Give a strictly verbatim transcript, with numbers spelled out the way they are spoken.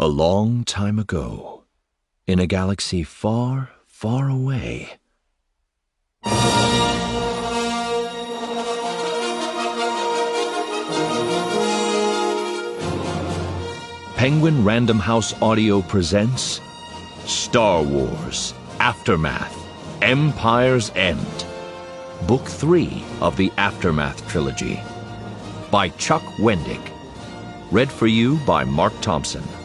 A long time ago, in a galaxy far, far away, Penguin Random House Audio presents Star Wars Aftermath: Empire's End, Book three of the Aftermath Trilogy, by Chuck Wendig. Read for you by Mark Thompson.